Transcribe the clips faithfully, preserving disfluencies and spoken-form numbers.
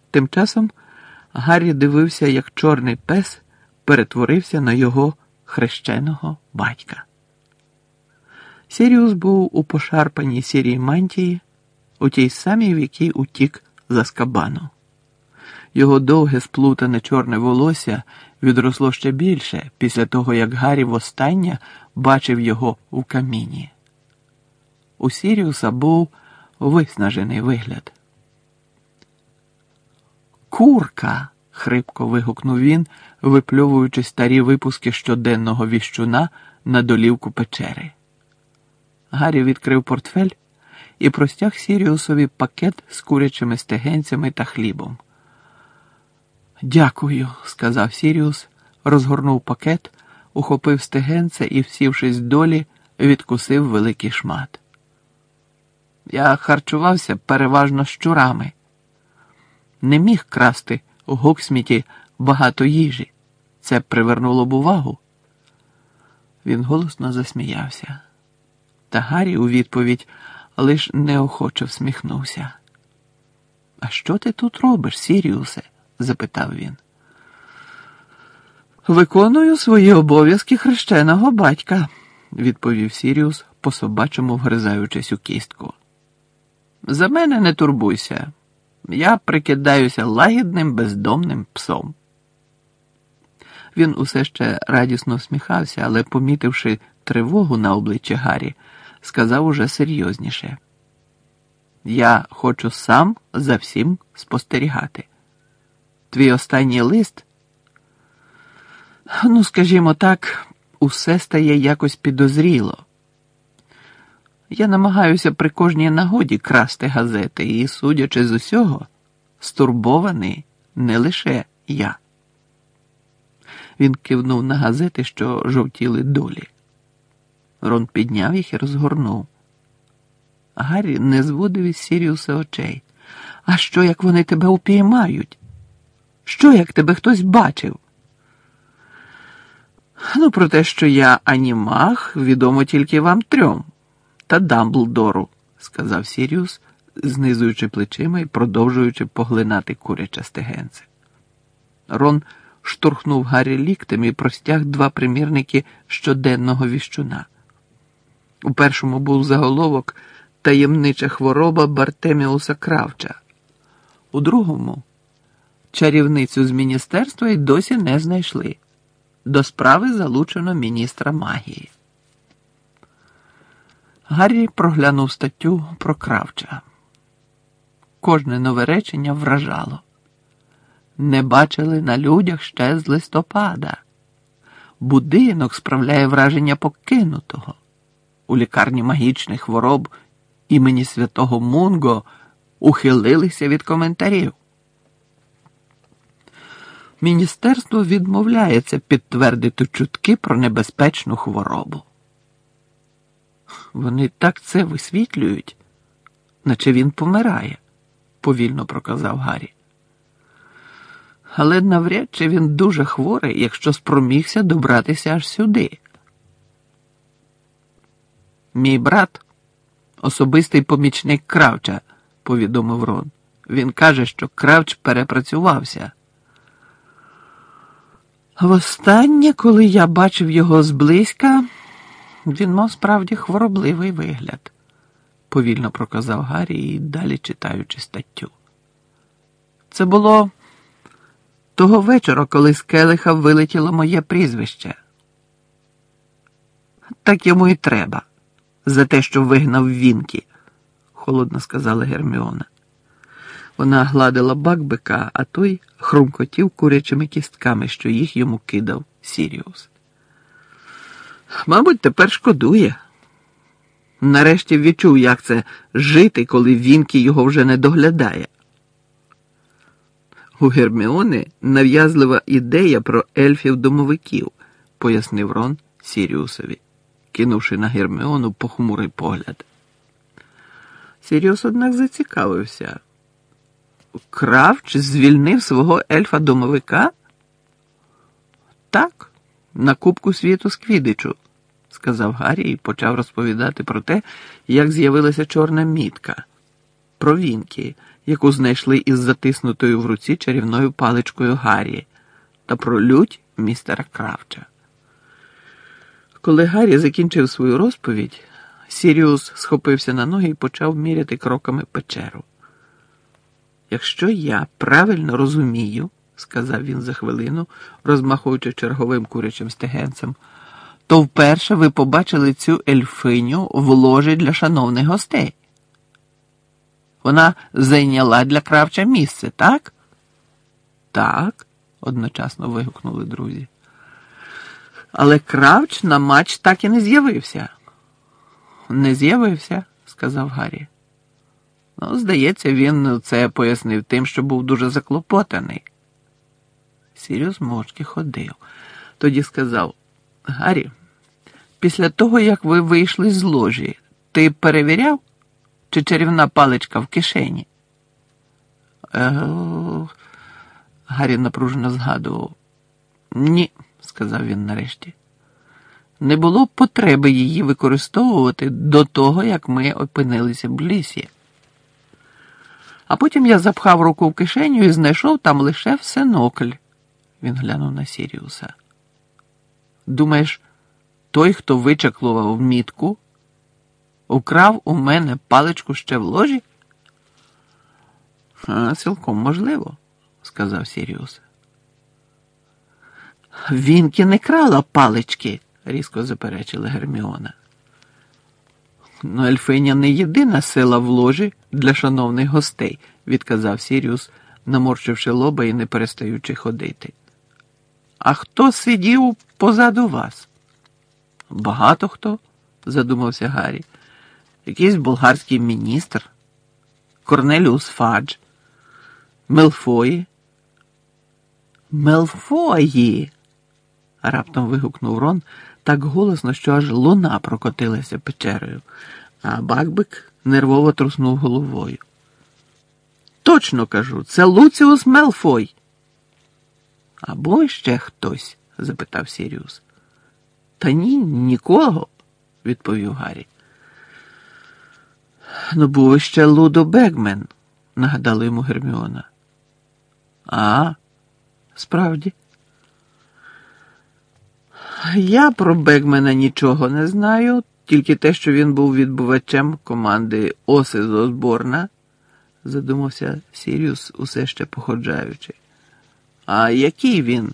Тим часом Гаррі дивився, як чорний пес перетворився на його хрещеного батька. Сіріус був у пошарпаній сірій мантії, у тій самій, в якій утік з Азкабану. Його довге сплутане чорне волосся відросло ще більше після того, як Гаррі востаннє бачив його у каміні. У Сіріуса був виснажений вигляд. «Курка!» – хрипко вигукнув він, випльовуючи старі випуски щоденного віщуна на долівку печери. Гаррі відкрив портфель і простяг Сіріусові пакет з курячими стегенцями та хлібом. «Дякую», – сказав Сіріус, розгорнув пакет, ухопив стегенце і, всівшись долі, відкусив великий шмат. «Я харчувався переважно щурами. Не міг красти у Гоксміті багато їжі. Це привернуло б увагу». Він голосно засміявся. Та Гаррі у відповідь лиш неохоче всміхнувся. «А що ти тут робиш, Сіріусе?» – запитав він. «Виконую свої обов'язки хрещеного батька», – відповів Сіріус, по-собачому вгризаючись у кістку. «За мене не турбуйся. Я прикидаюся лагідним бездомним псом». Він усе ще радісно всміхався, але, помітивши тривогу на обличчі Гаррі, сказав уже серйозніше. «Я хочу сам за всім спостерігати. Твій останній лист, ну, скажімо так, усе стає якось підозріло. Я намагаюся при кожній нагоді красти газети і, судячи з усього, стурбований не лише я». Він кивнув на газети, що жовтіли долі. Рон підняв їх і розгорнув. Гаррі не зводив із Сіріуса очей. «А що, як вони тебе упіймають? Що, як тебе хтось бачив?» «Ну, про те, що я анімаг, відомо тільки вам трьом та Дамблдору», – сказав Сіріус, знизуючи плечима і продовжуючи поглинати куряче стегенце. Рон штурхнув Гаррі ліктем і простяг два примірники щоденного віщуна. У першому був заголовок «Таємнича хвороба Бартеміуса Кравча». У другому «Чарівницю з міністерства й досі не знайшли. До справи залучено міністра магії». Гаррі проглянув статтю про Кравча. Кожне нове речення вражало. «Не бачили на людях ще з листопада. Будинок справляє враження покинутого. У лікарні магічних хвороб імені святого Мунго ухилилися від коментарів. Міністерство відмовляється підтвердити чутки про небезпечну хворобу». «Вони так це висвітлюють, наче він помирає», – повільно проказав Гаррі. «Але навряд чи він дуже хворий, якщо спромігся добратися аж сюди». «Мій брат – особистий помічник Кравча», – повідомив Рон. «Він каже, що Кравч перепрацювався». «Востаннє, коли я бачив його зблизька, він мав справді хворобливий вигляд», – повільно проказав Гаррі і далі читаючи статтю. «Це було того вечора, коли з келиха вилетіло моє прізвище». «Так йому і треба, за те, що вигнав Вінкі», – холодно сказала Герміона. Вона гладила Бакбека, а той хрумкотів курячими кістками, що їх йому кидав Сіріус. «Мабуть, тепер шкодує. Нарешті відчув, як це жити, коли Вінкі його вже не доглядає». «У Герміони нав'язлива ідея про ельфів-домовиків», – пояснив Рон Сіріусові, кинувши на Герміону похмурий погляд. Сіріус, однак, зацікавився. «Кравч звільнив свого ельфа-домовика?» «Так, на Кубку світу з Квіддичу», – сказав Гаррі і почав розповідати про те, як з'явилася чорна мітка, про Вінкі, яку знайшли із затиснутою в руці чарівною паличкою Гаррі, та про лють містера Кравча. Коли Гаррі закінчив свою розповідь, Сіріус схопився на ноги і почав міряти кроками печеру. «Якщо я правильно розумію, – сказав він за хвилину, розмахуючи черговим курячим стегенцем, – то вперше ви побачили цю ельфиню в ложі для шановних гостей. Вона зайняла для Кравча місце, так?» «Так», – одночасно вигукнули друзі. «Але Кравч на матч так і не з'явився». «Не з'явився», – сказав Гаррі. «Ну, здається, він це пояснив тим, що був дуже заклопотаний». Сіріус мовчки ходив. Тоді сказав: «Гаррі, після того, як ви вийшли з ложі, ти перевіряв, чи чарівна паличка в кишені?» Е... Гаррі напружено згадував. «Ні», – сказав він нарешті. «Не було потреби її використовувати до того, як ми опинилися в лісі. А потім я запхав руку в кишеню і знайшов там лише всенокль». Він глянув на Сіріуса. «Думаєш, той, хто вичаклував мітку, украв у мене паличку ще в ложі?» «А, цілком можливо», – сказав Сіріус. «Вінкі не крала палички», – різко заперечила Герміона. «Ну, ельфиня не єдина сила в ложі для шановних гостей», – відказав Сіріус, наморщивши лоба і не перестаючи ходити. «А хто сидів позаду вас?» «Багато хто», – задумався Гаррі. «Якийсь болгарський міністр, Корнеліус Фадж, Мелфої». «Мелфої!» – раптом вигукнув Рон так голосно, що аж луна прокотилася печерою, а Бакбик нервово труснув головою. «Точно кажу, це Луціус Мелфой!» «Або ще хтось?» – запитав Сіріус. «Та ні, нікого», – відповів Гаррі. «Ну, був ще Лудо Бегмен», – нагадала йому Герміона. «А, справді?» «Я про Бегмена нічого не знаю, тільки те, що він був відбувачем команди Оси з Осборна», – задумався Сіріус, усе ще походжаючи. «А який він?»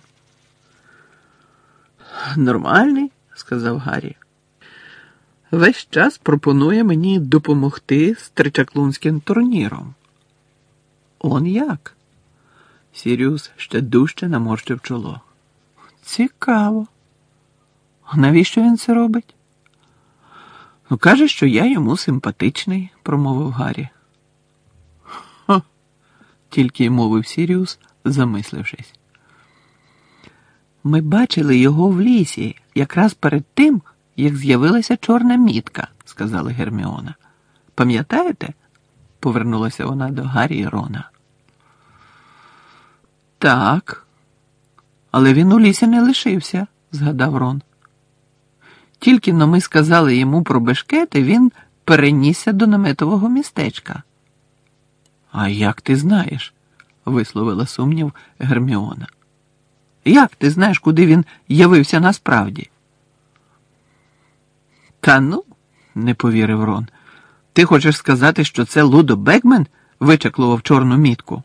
«Нормальний», – сказав Гаррі. «Весь час пропонує мені допомогти з тричаклунським турніром». «Он як?» Сіріус ще дужче наморщив чоло. «Цікаво. Навіщо він це робить?» «Ну, каже, що я йому симпатичний», – промовив Гаррі. «Ха!» – тільки й мовив Сіріус, замислившись. «Ми бачили його в лісі, якраз перед тим, як з'явилася чорна мітка», – сказала Герміона. «Пам'ятаєте?» – повернулася вона до Гаррі і Рона. «Так, але він у лісі не лишився», – згадав Рон. «Тільки но ми сказали йому про бешкети, він перенісся до наметового містечка». «А як ти знаєш?» – висловила сумнів Герміона. «Як ти знаєш, куди він явився насправді?» «Та ну», – не повірив Рон, – «ти хочеш сказати, що це Лудо Бегмен вичаклував чорну мітку?»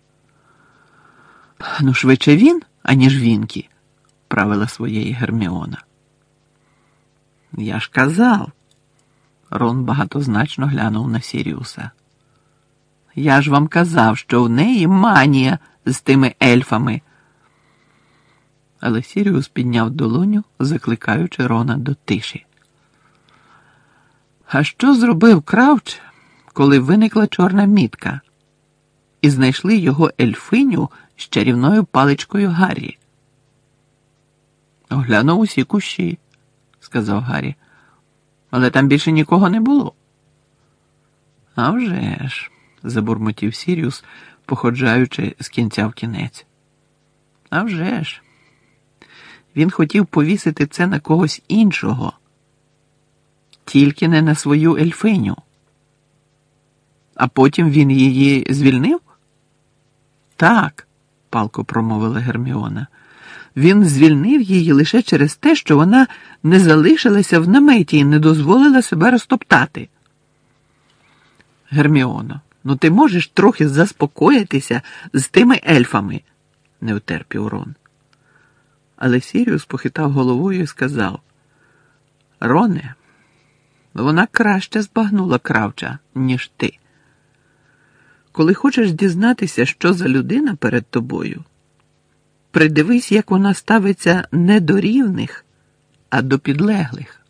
«Ну, швидше він, аніж Вінкі», – правила своєї Герміона. «Я ж казав», – Рон багатозначно глянув на Сіріуса. «Я ж вам казав, що в неї манія з тими ельфами». Але Сіріус підняв долоню, закликаючи Рона до тиші. «А що зробив Кравч, коли виникла чорна мітка, і знайшли його ельфиню з чарівною паличкою Гаррі?» «Оглянув усі кущі», – сказав Гаррі. «Але там більше нікого не було». «А вже ж», – забурмотів Сіріус, походжаючи з кінця в кінець. «А вже ж. Він хотів повісити це на когось іншого, тільки не на свою ельфиню. А потім він її звільнив? Так, палко промовила Герміона. Він звільнив її лише через те, що вона не залишилася в наметі і не дозволила себе розтоптати. Герміоно, ну ти можеш трохи заспокоїтися з тими ельфами, не втерпів Рон. Але Сіріус похитав головою і сказав: Роне, вона краще збагнула Кравча, ніж ти. Коли хочеш дізнатися, що за людина перед тобою, придивись, як вона ставиться не до рівних, а до підлеглих.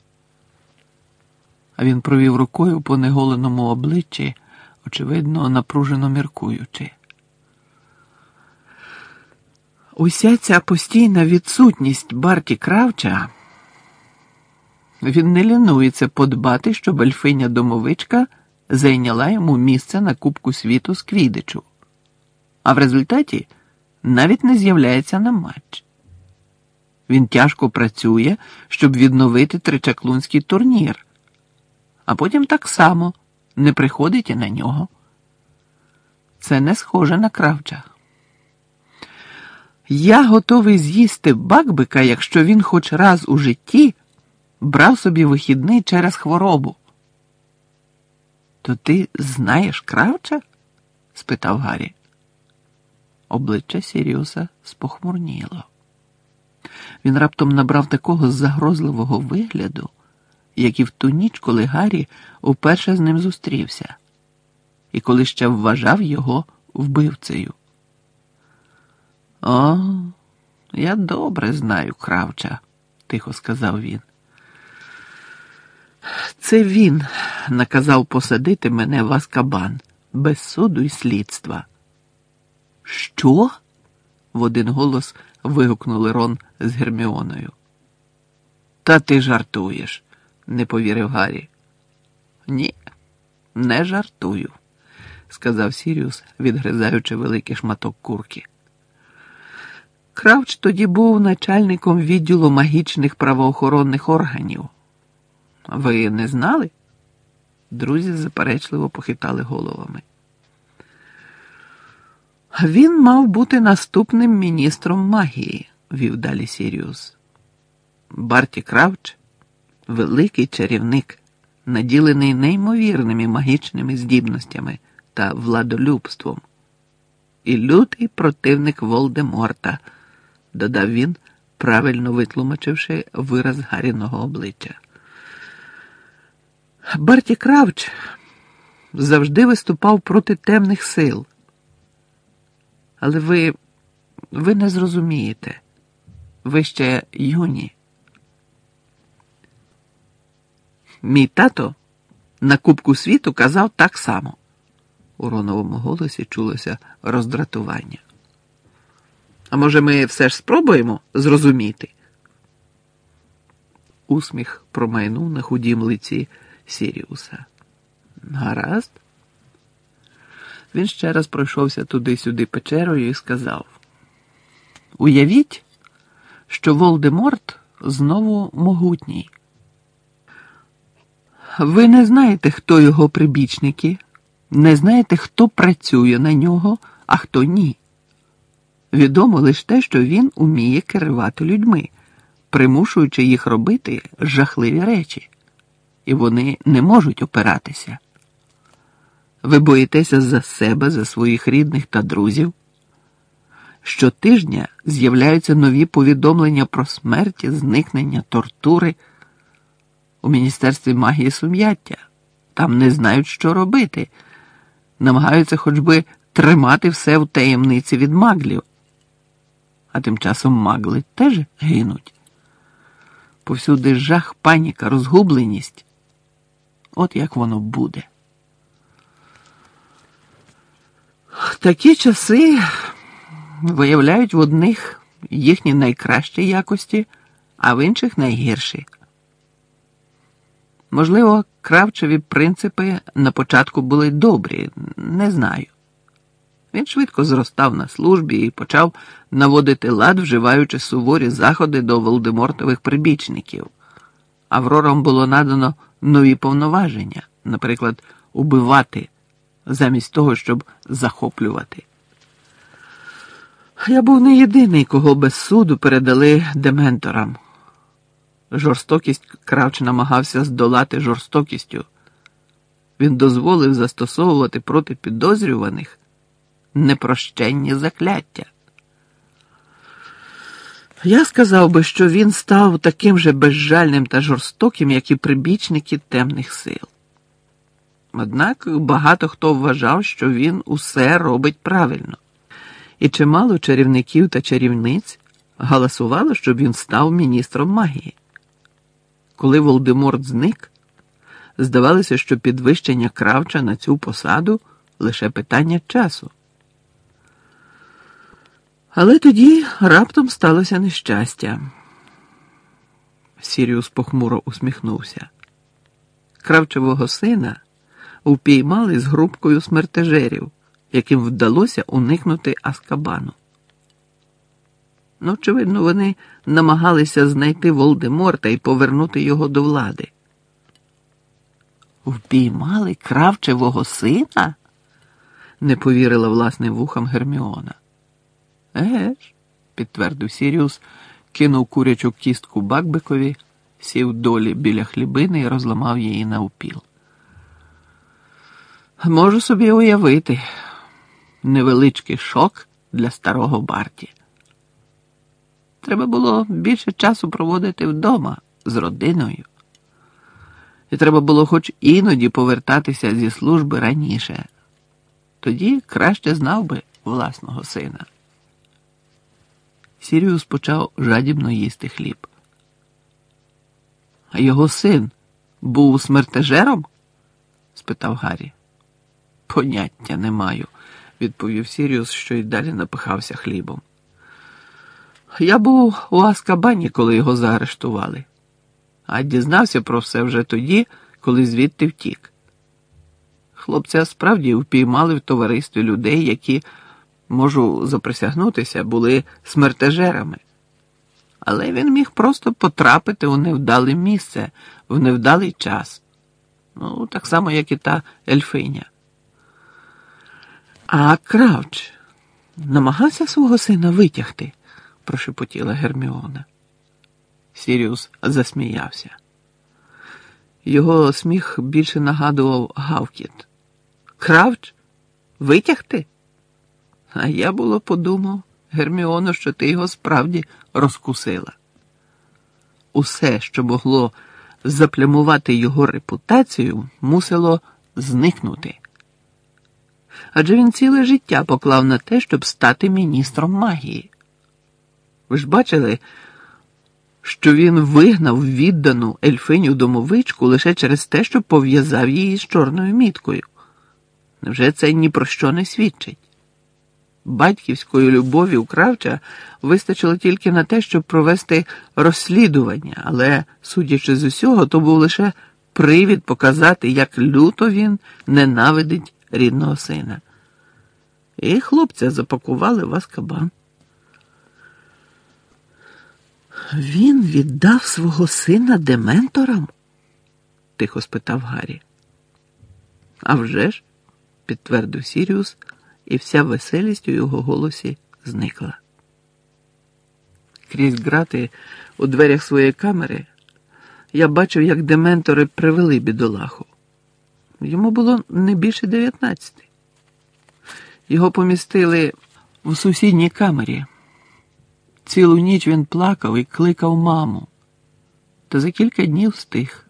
А він провів рукою по неголеному обличчі, очевидно, напружено міркуючи. Уся ця постійна відсутність Барті Кравча, він не лінується подбати, щоб ельфиня-домовичка зайняла йому місце на Кубку світу з квіддичу, а в результаті навіть не з'являється на матч. Він тяжко працює, щоб відновити тричаклунський турнір, а потім так само не приходить і на нього. Це не схоже на Кравча. Я готовий з'їсти Бакбика, якщо він хоч раз у житті брав собі вихідний через хворобу. То ти знаєш Кравча? Спитав Гаррі. Обличчя Сіріуса спохмурніло. Він раптом набрав такого загрозливого вигляду, як і в ту ніч, коли Гаррі уперше з ним зустрівся, і коли ще вважав його вбивцею. «О, я добре знаю Кравча», – тихо сказав він. «Це він наказав посадити мене в Азкабан, без суду і слідства». «Що?» – в один голос вигукнули Рон з Герміоною. «Та ти жартуєш», – не повірив Гаррі. «Ні, не жартую», – сказав Сіріус, відгризаючи великий шматок курки. Кравч тоді був начальником відділу магічних правоохоронних органів. Ви не знали? Друзі заперечливо похитали головами. Він мав бути наступним міністром магії, вів далі Сіріус. Барті Кравч – великий чарівник, наділений неймовірними магічними здібностями та владолюбством. І лютий противник Волдеморта, додав він, правильно витлумачивши вираз Гарріного обличчя. Барті Кравч завжди виступав проти темних сил. Але ви, ви не зрозумієте. Ви ще юні. Мій тато на Кубку світу казав так само. У Роновому голосі чулося роздратування. А може, ми все ж спробуємо зрозуміти? Усміх промайнув на худім лиці Сіріуса. Гаразд. Він ще раз пройшовся туди-сюди печерою і сказав: уявіть, що Волдеморт знову могутній. Ви не знаєте, хто його прибічники, не знаєте, хто працює на нього, а хто ні. Відомо лише те, що він уміє керувати людьми, примушуючи їх робити жахливі речі. І вони не можуть опиратися. Ви боїтеся за себе, за своїх рідних та друзів. Щотижня з'являються нові повідомлення про смерті, зникнення, тортури. У Міністерстві магії сум'яття. Там не знають, що робити. Намагаються хоч би тримати все в таємниці від маглів. А тим часом магли теж гинуть. Повсюди жах, паніка, розгубленість. От як воно буде. Такі часи виявляють в одних їхні найкращі якості, а в інших найгірші. Можливо, Кравчеві принципи на початку були добрі, не знаю. Він швидко зростав на службі і почав наводити лад, вживаючи суворі заходи до Волдемортових прибічників. Аврорам було надано нові повноваження, наприклад, убивати, замість того, щоб захоплювати. Я був не єдиний, кого без суду передали дементорам. Жорстокість Кравч намагався здолати жорстокістю. Він дозволив застосовувати проти підозрюваних непрощенні закляття. Я сказав би, що він став таким же безжальним та жорстоким, як і прибічники темних сил. Однак багато хто вважав, що він усе робить правильно. І чимало чарівників та чарівниць галасувало, щоб він став міністром магії. Коли Волдеморт зник, здавалося, що підвищення Кравча на цю посаду – лише питання часу. Але тоді раптом сталося нещастя. Сіріус похмуро усміхнувся. Кравчевого сина упіймали з групкою смертежерів, яким вдалося уникнути Азкабану. Ну, очевидно, вони намагалися знайти Волдеморта і повернути його до влади. «Впіймали Кравчевого сина?» – не повірила власним вухам Герміона. «Еге ж», – підтвердив Сіріус, кинув курячу кістку Бакбекові, сів долі біля хлібини і розламав її навпіл. «Можу собі уявити невеличкий шок для старого Барті. Треба було більше часу проводити вдома з родиною. І треба було хоч іноді повертатися зі служби раніше. Тоді краще знав би власного сина». Сіріус почав жадібно їсти хліб. «А його син був смертежером?» – спитав Гаррі. «Поняття не маю», – відповів Сіріус, що й далі напихався хлібом. «Я був у Азкабані, коли його заарештували. А дізнався про все вже тоді, коли звідти втік. Хлопця справді впіймали в товаристві людей, які, можу заприсягнутися, були смертежерами. Але він міг просто потрапити у невдале місце, в невдалий час. Ну, так само, як і та ельфиня». «А Кравч намагався свого сина витягти?» – прошепотіла Герміона. Сіріус засміявся. Його сміх більше нагадував гавкіт. «Кравч? Витягти? А я було подумав, Герміоно, що ти його справді розкусила. Усе, що могло заплямувати його репутацію, мусило зникнути. Адже він ціле життя поклав на те, щоб стати міністром магії. Ви ж бачили, що він вигнав віддану ельфиню-домовичку лише через те, що пов'язав її з чорною міткою. Невже це ні про що не свідчить? Батьківської любові у Кравча вистачило тільки на те, щоб провести розслідування, але, судячи з усього, то був лише привід показати, як люто він ненавидить рідного сина. І хлопця запакували в Азкабан. «Він віддав свого сина дементорам?» – тихо спитав Гаррі. «А вже ж», – підтвердив Сіріус, і вся веселість у його голосі зникла. Крізь грати у дверях своєї камери я бачив, як дементори привели бідолаху. Йому було не більше дев'ятнадцяти. Його помістили в сусідній камері. Цілу ніч він плакав і кликав маму. Та за кілька днів стих.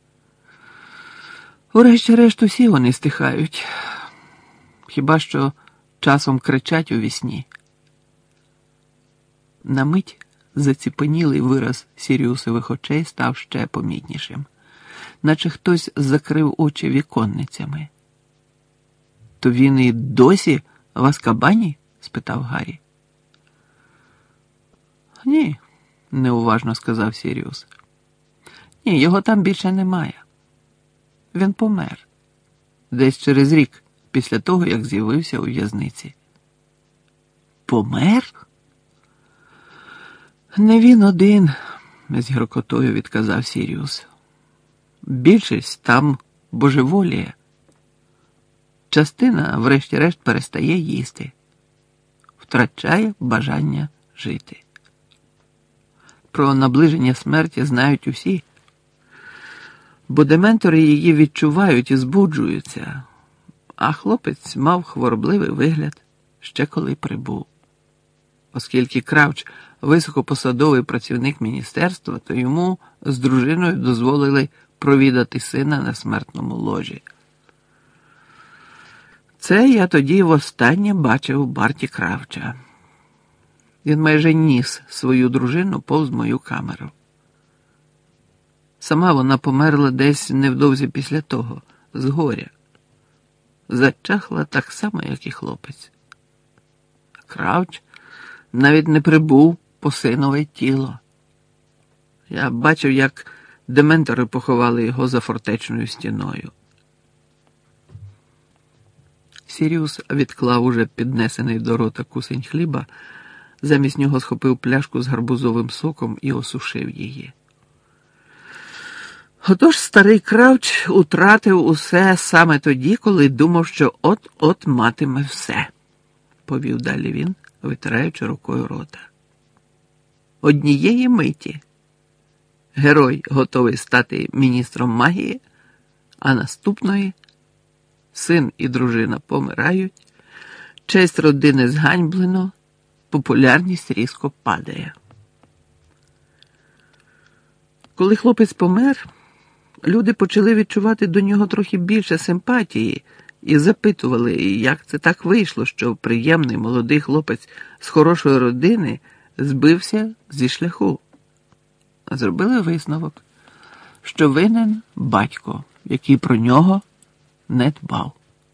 Урешті-решт усі вони стихають. Хіба що часом кричать у вісні. На мить заціпенілий вираз Сіріусових очей став ще помітнішим, наче хтось закрив очі віконницями. «То він і досі в Азкабані?» – спитав Гаррі. «Ні», – неуважно сказав Сіріус. «Ні, його там більше немає. Він помер. Десь через рік після того, як з'явився у в'язниці». «Помер?» «Не він один», – з гіркотою відказав Сіріус. «Більшість там божеволіє. частина, врешті-решт, перестає їсти, втрачає бажання жити. Про наближення смерті знають усі, бо дементори її відчувають і збуджуються, а хлопець мав хворобливий вигляд ще коли прибув. Оскільки Кравч – високопосадовий працівник міністерства, то йому з дружиною дозволили провідати сина на смертному ложі. Це я тоді востаннє бачив Барті Кравча. Він майже ніс свою дружину повз мою камеру. Сама вона померла десь невдовзі після того, з горя. Зачахла так само, як і хлопець. Кравч навіть не прибув по синове тіло. Я бачив, як дементори поховали його за фортечною стіною. Сіріус відклав уже піднесений до рота кусень хліба, замість нього схопив пляшку з гарбузовим соком і осушив її. Отож старий Кравч утратив усе саме тоді, коли думав, що от-от матиме все, повів далі він, витираючи рукою рота. Однієї миті герой готовий стати міністром магії, а наступної син і дружина помирають, честь родини зганьблено, популярність різко падає. Коли хлопець помер, люди почали відчувати до нього трохи більше симпатії і запитували, як це так вийшло, що приємний молодий хлопець з хорошої родини збився зі шляху. Зробили висновок, що винен батько, який про нього не дбав.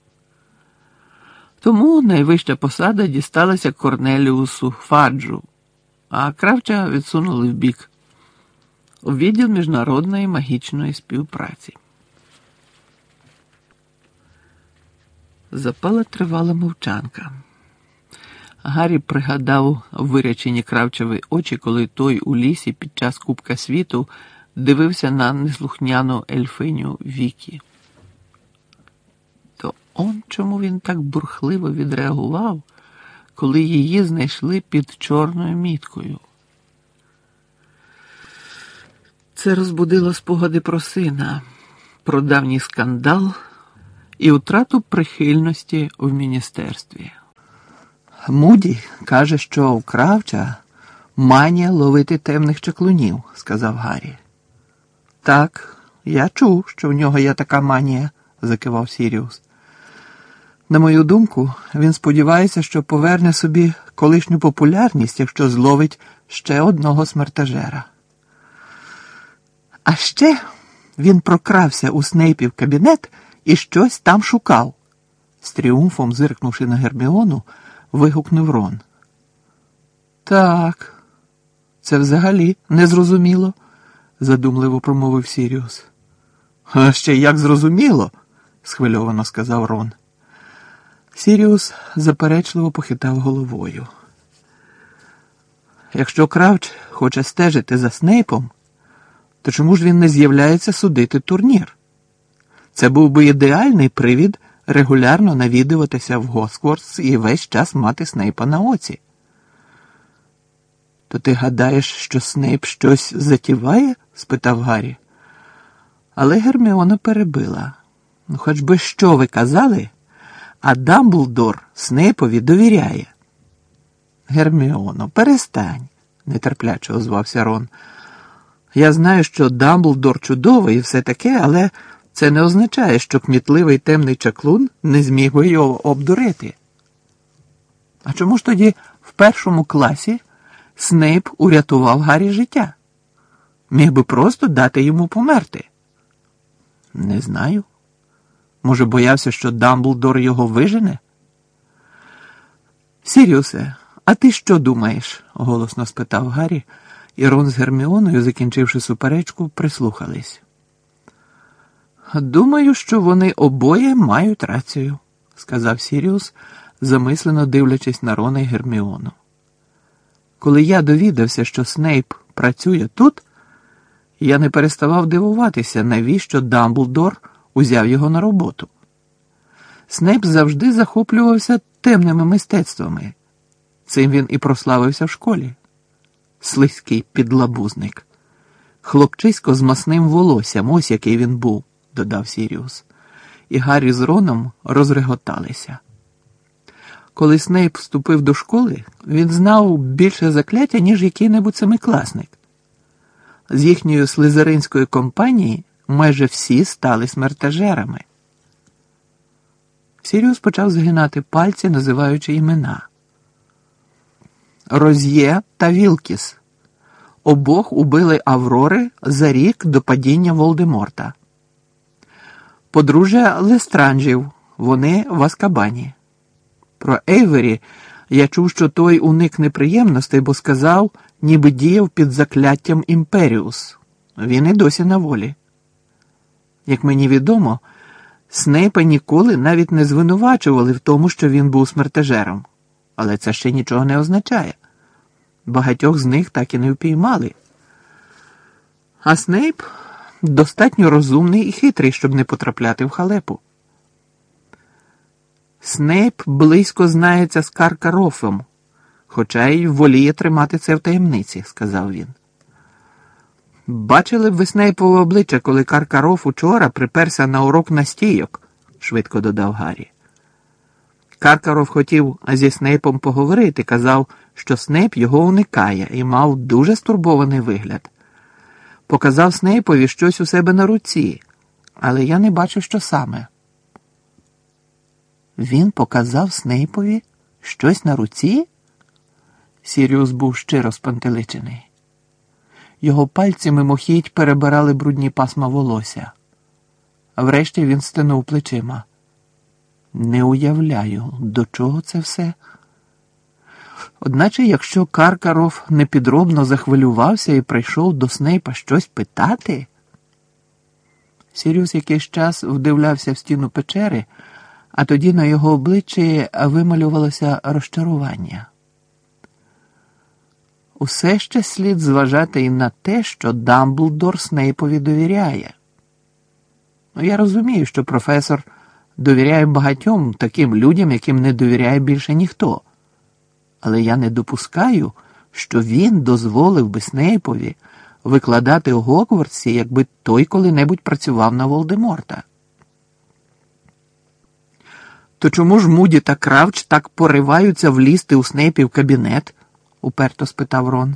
Тому найвища посада дісталася Корнеліусу Фаджу, а Кравча відсунули вбік у відділ міжнародної магічної співпраці. Запала тривала мовчанка. Гаррі пригадав вирячені Кравчеві очі, коли той у лісі під час Кубка світу дивився на неслухняну ельфиню Вікі. То он чому він так бурхливо відреагував, коли її знайшли під чорною міткою. Це розбудило спогади про сина, про давній скандал і втрату прихильності в міністерстві. Муді каже, що у Кравча манія ловити темних чаклунів, сказав Гаррі. Так, я чув, що в нього є така манія, закивав Сіріус. На мою думку, він сподівається, що поверне собі колишню популярність, якщо зловить ще одного смертежера. А ще він прокрався у Снейпів кабінет і щось там шукав. З тріумфом, зиркнувши на Герміону, вигукнув Рон. Так, це взагалі незрозуміло, задумливо промовив Сіріус. А ще як зрозуміло, схвильовано сказав Рон. Сіріус заперечливо похитав головою. Якщо Кравч хоче стежити за Снейпом, то чому ж він не з'являється судити турнір? Це був би ідеальний привід регулярно навідуватися в Гогвартс і весь час мати Снейпа на оці. То ти гадаєш, що Снейп щось затіває? Спитав Гаррі. Але Герміона перебила. Ну, хоч би що ви казали, а Дамблдор Снейпові довіряє. Герміоно, перестань, нетерпляче озвався Рон. Я знаю, що Дамблдор чудовий і все таке, але це не означає, що кмітливий темний чаклун не зміг би його обдурити. А чому ж тоді в першому класі Снейп урятував Гаррі життя? Міг би просто дати йому померти. Не знаю. Може, боявся, що Дамблдор його вижене? Сіріусе, а ти що думаєш? Голосно спитав Гаррі, і Рон з Герміоною, закінчивши суперечку, прислухались. Думаю, що вони обоє мають рацію, сказав Сіріус, замислено дивлячись на Рона й Герміону. Коли я довідався, що Снейп працює тут, я не переставав дивуватися, навіщо Дамблдор узяв його на роботу. Снейп завжди захоплювався темними мистецтвами. Цим він і прославився в школі. Слизький підлабузник. Хлопчисько з масним волоссям, ось який він був, додав Сіріус. І Гаррі з Роном розреготалися. Коли Снейп вступив до школи, він знав більше закляття, ніж який-небудь семикласник. З їхньої слизеринської компанії майже всі стали смертежерами. Сіріус почав згинати пальці, називаючи імена. Роз'є та Вілкіс. Обох убили Аврори за рік до падіння Волдеморта. Подружжя Лестранджів, вони в Азкабані. Про Ейвері я чув, що той уник неприємностей, бо сказав, ніби діяв під закляттям Імперіус. Він і досі на волі. Як мені відомо, Снейпа ніколи навіть не звинувачували в тому, що він був смертежером. Але це ще нічого не означає. Багатьох з них так і не впіймали. А Снейп достатньо розумний і хитрий, щоб не потрапляти в халепу. Снейп близько знається з Каркарофом, хоча й воліє тримати це в таємниці, сказав він. Бачили б ви Снейпове обличчя, коли Каркароф учора приперся на урок настійок, швидко додав Гаррі. Каркаров хотів зі Снейпом поговорити, казав, що Снейп його уникає і мав дуже стурбований вигляд. Показав Снейпові щось у себе на руці, але я не бачу, що саме. Він показав Снейпові щось на руці? Сіріус був щиро спантеличений. Його пальці мимохідь перебирали брудні пасма волосся. Врешті він стенув плечима. Не уявляю, до чого це все. Одначе, якщо Каркаров непідробно захвилювався і прийшов до Снейпа щось питати... Сіріус якийсь час вдивлявся в стіну печери, а тоді на його обличчі вималювалося розчарування. Усе ще слід зважати і на те, що Дамблдор Снейпові довіряє. Я розумію, що професор довіряє багатьом таким людям, яким не довіряє більше ніхто. Але я не допускаю, що він дозволив би Снейпові викладати у Гогвартсі, якби той коли-небудь працював на Волдеморта. То чому ж Муді та Кравч так пориваються влізти у Снейпів кабінет? Уперто спитав Рон.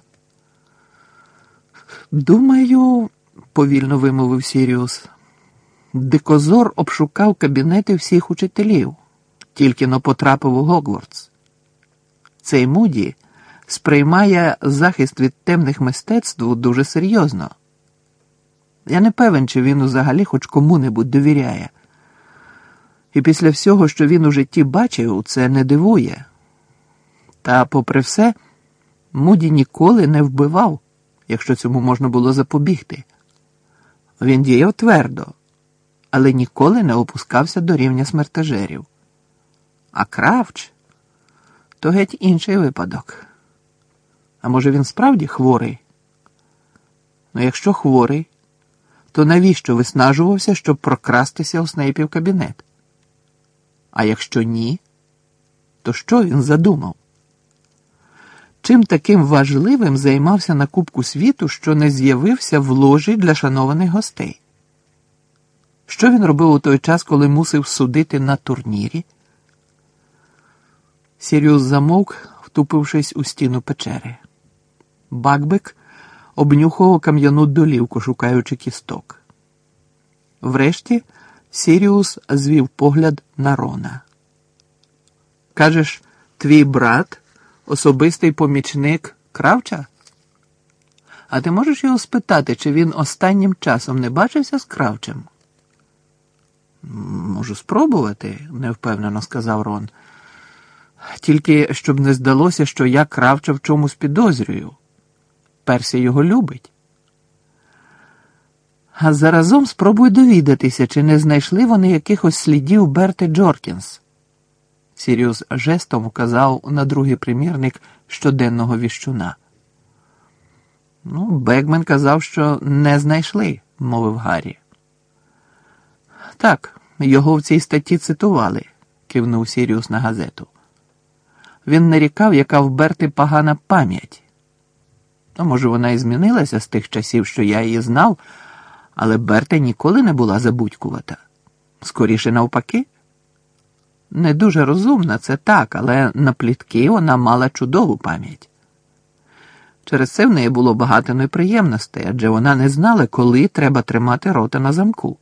Думаю, повільно вимовив Сіріус, Дикозор обшукав кабінети всіх учителів, тільки но потрапив у Гогвартс. Цей Муді сприймає захист від темних мистецтв дуже серйозно. Я не певен, чи він взагалі хоч кому-небудь довіряє. І після всього, що він у житті бачив, це не дивує. Та, попри все, Муді ніколи не вбивав, якщо цьому можна було запобігти. Він діяв твердо, але ніколи не опускався до рівня смертежерів. А Кравч – то геть інший випадок. А може він справді хворий? Ну, якщо хворий, то навіщо виснажувався, щоб прокрастися у Снейпів кабінет? А якщо ні, то що він задумав? Чим таким важливим займався на Кубку світу, що не з'явився в ложі для шанованих гостей? Що він робив у той час, коли мусив судити на турнірі? Сіріус замовк, втупившись у стіну печери. Бакбек обнюхував кам'яну долівку, шукаючи кісток. Врешті Сіріус звів погляд на Рона. «Кажеш, твій брат – особистий помічник Кравча? А ти можеш його спитати, чи він останнім часом не бачився з Кравчем?» «Можу спробувати», – невпевнено сказав Рон. «Тільки, щоб не здалося, що я Кравча в чомусь підозрюю. Персі його любить». «А заразом спробуй довідатися, чи не знайшли вони якихось слідів Берти Джоркінс». Сіріус жестом вказав на другий примірник щоденного віщуна. «Ну, Бекмен казав, що не знайшли», – мовив Гаррі. «Так, його в цій статті цитували», кивнув Сіріус на газету. Він нарікав, яка в Берти погана пам'ять. Ну, може, вона і змінилася з тих часів, що я її знав, але Берта ніколи не була забудькувата. Скоріше навпаки. Не дуже розумна, це так, але на плітки вона мала чудову пам'ять. Через це в неї було багато неприємностей, адже вона не знала, коли треба тримати рота на замку.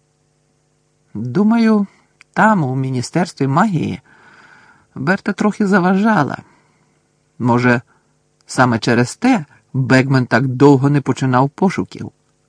Думаю, там, у Міністерстві магії, Берта трохи заважала. Може, саме через те Бекмен так довго не починав пошуків.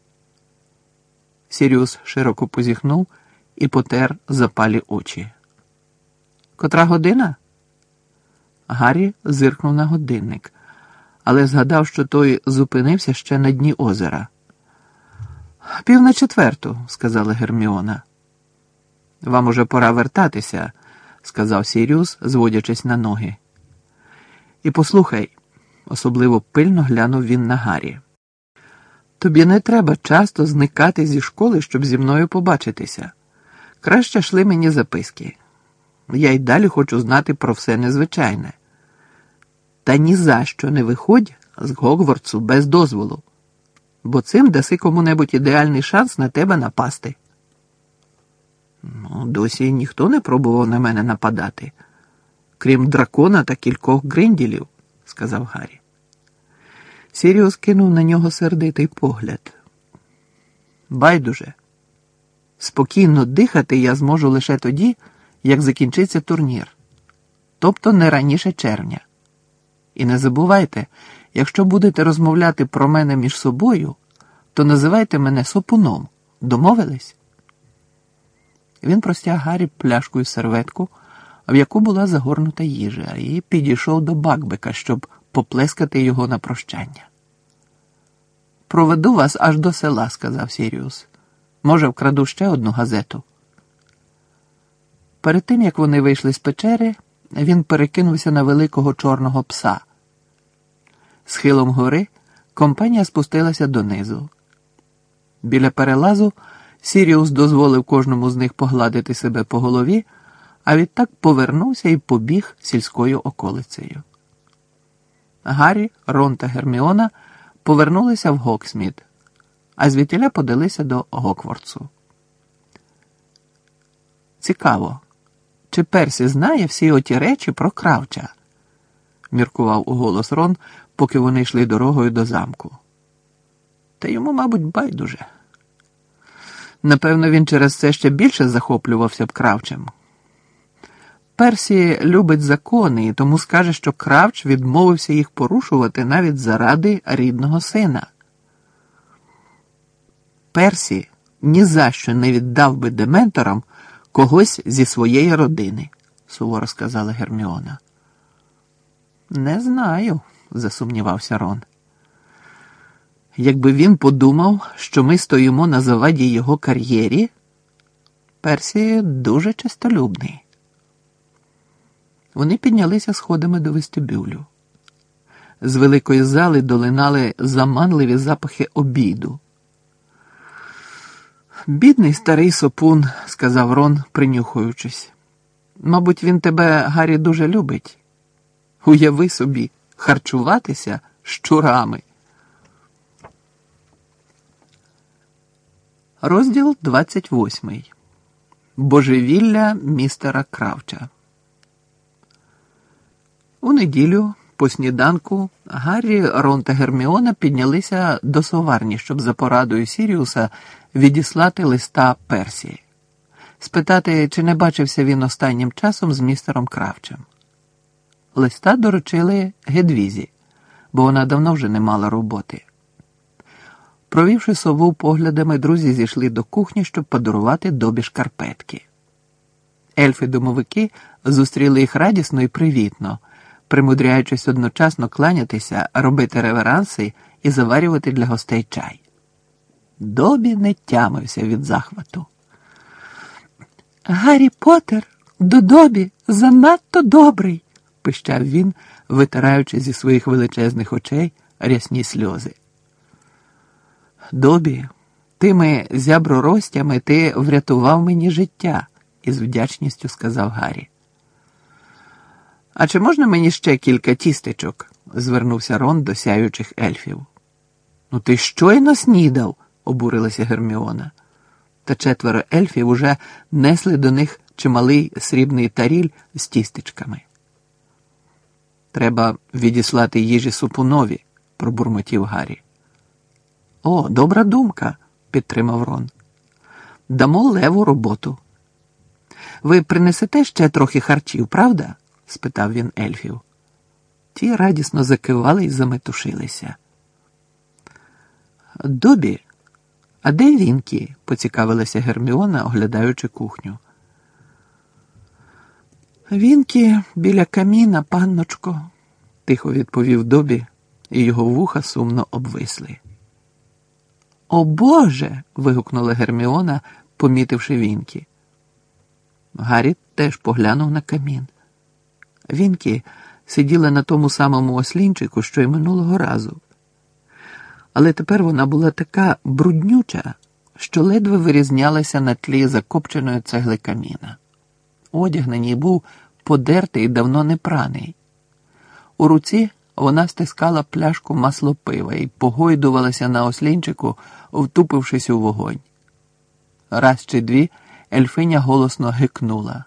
Сіріус широко позіхнув і потер запалі очі. «Котра година?» Гаррі зиркнув на годинник, але згадав, що той зупинився ще на дні озера. «Пів на четверту», – сказала Герміона. «Вам уже пора вертатися», – сказав Сіріус, зводячись на ноги. «І послухай», – особливо пильно глянув він на Гаррі. «Тобі не треба часто зникати зі школи, щоб зі мною побачитися. Краще шли мені записки. Я й далі хочу знати про все незвичайне. Та ні за що не виходь з Гогвартсу без дозволу, бо цим даси кому-небудь ідеальний шанс на тебе напасти». «Ну, досі ніхто не пробував на мене нападати, крім дракона та кількох гринділів», – сказав Гаррі. Сіріус кинув на нього сердитий погляд. «Байдуже. Спокійно дихати я зможу лише тоді, як закінчиться турнір. Тобто не раніше червня. І не забувайте, якщо будете розмовляти про мене між собою, то називайте мене Сопуном. Домовились?» Він простяг Гаррі пляшку і серветку, в яку була загорнута їжа, і підійшов до Бакбека, щоб поплескати його на прощання. «Проведу вас аж до села», – сказав Сіріус. «Може, вкраду ще одну газету». Перед тим, як вони вийшли з печери, він перекинувся на великого чорного пса. Схилом гори компанія спустилася донизу. Біля перелазу Сіріус дозволив кожному з них погладити себе по голові, а відтак повернувся і побіг сільською околицею. Гаррі, Рон та Герміона повернулися в Гоксмід, а звідтіля подалися до Гоквартсу. «Цікаво, чи Персі знає всі оті речі про Кравча?» – міркував уголос Рон, поки вони йшли дорогою до замку. Та йому, мабуть, байдуже. Напевно, він через це ще більше захоплювався б Кравчем. Персі любить закони, і тому скаже, що Кравч відмовився їх порушувати навіть заради рідного сина. Персі ні за що не віддав би дементорам когось зі своєї родини, суворо сказала Герміона. «Не знаю», – засумнівався Рон. «Якби він подумав, що ми стоїмо на заваді його кар'єрі, Персі дуже честолюбний». Вони піднялися сходами до вестибюлю. З великої зали долинали заманливі запахи обіду. «Бідний старий Сопун», – сказав Рон, принюхуючись. «Мабуть, він тебе, Гаррі, дуже любить. Уяви собі, харчуватися щурами». Розділ двадцять восьмий. Божевілля містера Кравча. У неділю, по сніданку, Гаррі, Рон та Герміона піднялися до соварні, щоб за порадою Сіріуса відіслати листа Персі. Спитати, чи не бачився він останнім часом з містером Кравчем. Листа доручили Гедвізі, бо вона давно вже не мала роботи. Провівши сову поглядами, друзі зійшли до кухні, щоб подарувати Добі шкарпетки. Ельфи-домовики зустріли їх радісно і привітно, примудряючись одночасно кланятися, робити реверанси і заварювати для гостей чай. Добі не тямився від захвату. «Гаррі Поттер до Добі занадто добрий», – пищав він, витираючи зі своїх величезних очей рясні сльози. «Добі, тими зяброростями ти врятував мені життя», із вдячністю сказав Гаррі. «А чи можна мені ще кілька тістечок?» – звернувся Рон до сяючих ельфів. «Ну ти щойно снідав!» – обурилася Герміона. Та четверо ельфів уже несли до них чималий срібний таріль з тістечками. «Треба відіслати їжі Супунові», – пробурмотів Гаррі. «О, добра думка», – підтримав Рон. «Дамо Леву роботу». «Ви принесете ще трохи харчів, правда?» – спитав він ельфів. Ті радісно закивали й заметушилися. «Добі, а де Вінкі?» – поцікавилася Герміона, оглядаючи кухню. «Вінкі біля каміна, панночко», – тихо відповів Добі, і його вуха сумно обвисли. «О Боже!» – вигукнула Герміона, помітивши Вінкі. Гаррі теж поглянув на камін. Вінкі сиділа на тому самому ослінчику, що й минулого разу. Але тепер вона була така бруднюча, що ледве вирізнялася на тлі закопченої цегли каміна. Одяг на ній був подертий і давно не праний. У руці вона стискала пляшку маслопива і погойдувалася на ослінчику, втупившись у вогонь. Раз чи дві ельфиня голосно гикнула.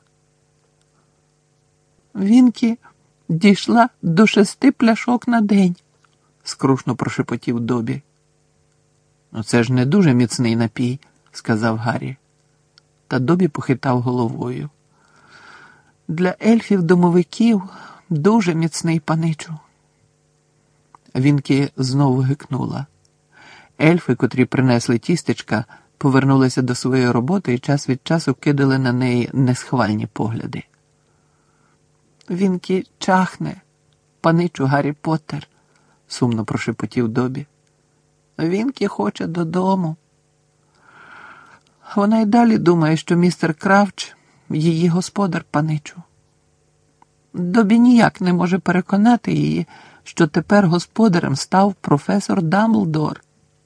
«Вінкі дійшла до шести пляшок на день», – скрушно прошепотів Добі. «Ну це ж не дуже міцний напій», – сказав Гаррі. Та Добі похитав головою. «Для ельфів-домовиків дуже міцний, паничу». Вінкі знову гикнула. Ельфи, котрі принесли тістечка, повернулися до своєї роботи і час від часу кидали на неї несхвальні погляди. «Вінкі чахне, паничу Гаррі Поттер», – сумно прошепотів Добі. «Вінкі хоче додому». Вона й далі думає, що містер Кравч – її господар, паничу. Добі ніяк не може переконати її, що тепер господарем став професор Дамблдор.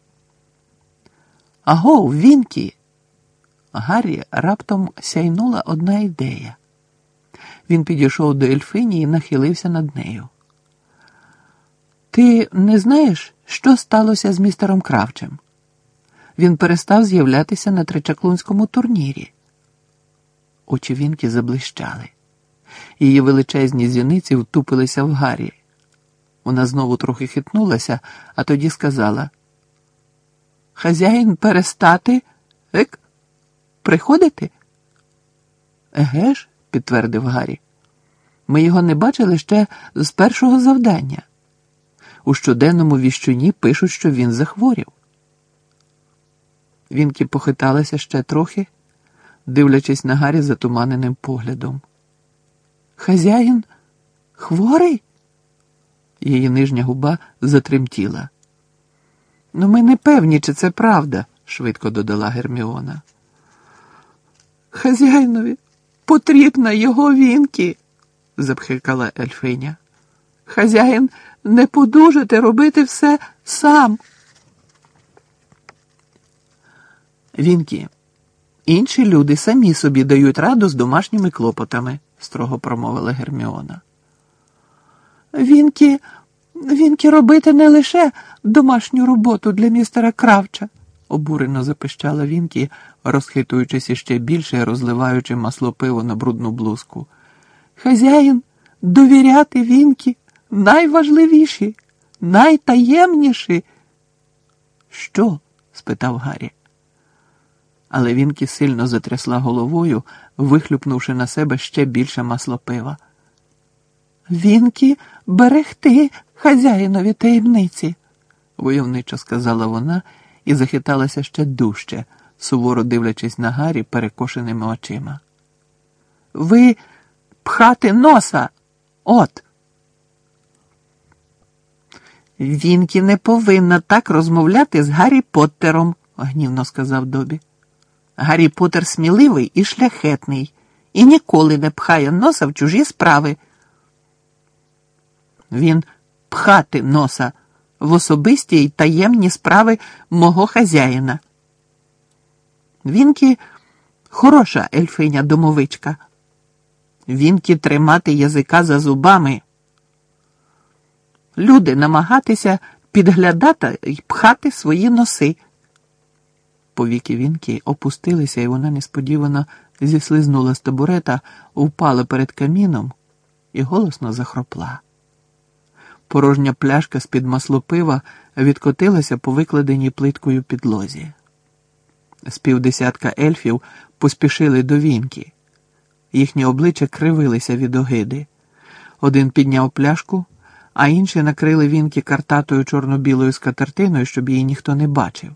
«Агов, Вінкі!» Гаррі раптом сяйнула одна ідея. Він підійшов до ельфині і нахилився над нею. «Ти не знаєш, що сталося з містером Кравчем? Він перестав з'являтися на тричаклунському турнірі». Очі Вінкі заблищали. Її величезні зіниці втупилися в Гаррі. Вона знову трохи хитнулася, а тоді сказала: «Хазяїн перестати? Ек? Приходити?» «Еге ж», – підтвердив Гаррі. «Ми його не бачили ще з першого завдання. У щоденному віщуні пишуть, що він захворів». Вінкі похиталася ще трохи, дивлячись на Гаррі затуманеним поглядом. «Хазяїн хворий?» Її нижня губа затремтіла. «Ну, ми не певні, чи це правда», – швидко додала Герміона. «Хазяїнові потрібна його Вінкі», – запхикала ельфиня. «Хазяїн не подужати робити все сам». «Вінкі, інші люди самі собі дають раду з домашніми клопотами», – строго промовила Герміона. «Вінкі, Вінкі робити не лише домашню роботу для містера Кравча», – обурено запищала Вінкі, розхитуючись іще більше і розливаючи маслопиво на брудну блузку. «Хазяїн довіряти Вінкі найважливіші, найтаємніші». «Що?» – спитав Гаррі. Але Вінкі сильно затрясла головою, вихлюпнувши на себе ще більше маслопива. «Вінкі берегти хазяїнові таємниці», – войовничо сказала вона і захиталася ще дужче, суворо дивлячись на Гаррі перекошеними очима. «Ви пхати носа! От!» «Вінкі не повинна так розмовляти з Гаррі Поттером», – гнівно сказав Добі. «Гаррі Поттер сміливий і шляхетний, і ніколи не пхає носа в чужі справи». «Він пхати носа в особисті й таємні справи мого хазяїна». Вінкі Хороша ельфиня-домовичка. Вінки тримати язика за зубами. Люди намагатися підглядати й пхати свої носи. Повіки Вінки опустилися, і вона несподівано зіслизнула з табурета, впала перед каміном і голосно захропла. Порожня пляшка з-під маслопива відкотилася по викладеній плиткою підлозі. З півдесятка ельфів поспішили до Вінки. Їхні обличчя кривилися від огиди. Один підняв пляшку, а інші накрили Вінки картатою чорно-білою скатертиною, щоб її ніхто не бачив.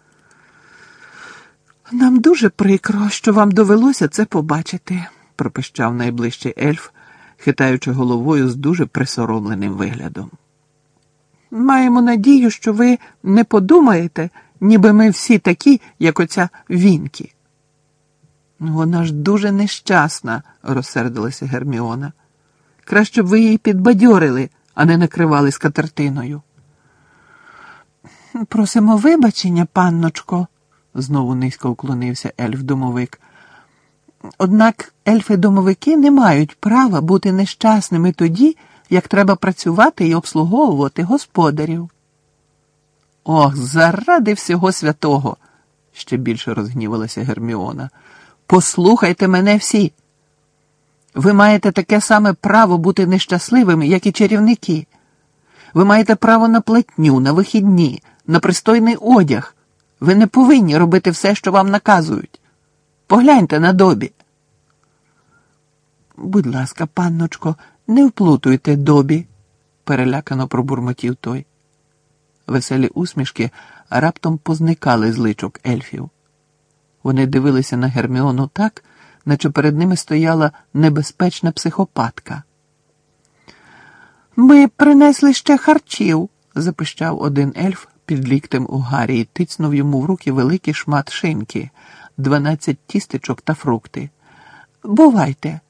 «Нам дуже прикро, що вам довелося це побачити», – пропищав найближчий ельф, хитаючи головою з дуже присоромленим виглядом. «Маємо надію, що ви не подумаєте, ніби ми всі такі, як оця Вінкі». «Вона ж дуже нещасна», – розсердилася Герміона. «Краще б ви її підбадьорили, а не накривали скатертиною». «Просимо вибачення, панночко», – знову низько вклонився ельф-домовик. «Однак ельфи-домовики не мають права бути нещасними тоді, як треба працювати і обслуговувати господарів». «Ох, заради всього святого!» – ще більше розгнівалася Герміона. «Послухайте мене всі! Ви маєте таке саме право бути нещасливими, як і чарівники. Ви маєте право на платню, на вихідні, на пристойний одяг. Ви не повинні робити все, що вам наказують. Погляньте на Добі». «Будь ласка, панночко, не вплутуйте Добі», – перелякано пробурмотів той. Веселі усмішки раптом позникали з личок ельфів. Вони дивилися на Герміону так, наче перед ними стояла небезпечна психопатка. «Ми принесли ще харчів», – запищав один ельф під ліктем у Гаррі і тицнув йому в руки великий шмат шинки, дванадцять тістечок та фрукти. «Бувайте,